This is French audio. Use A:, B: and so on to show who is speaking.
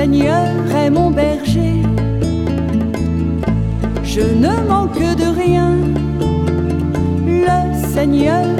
A: Seigneur est mon berger, je ne manque de rien. Le Seigneur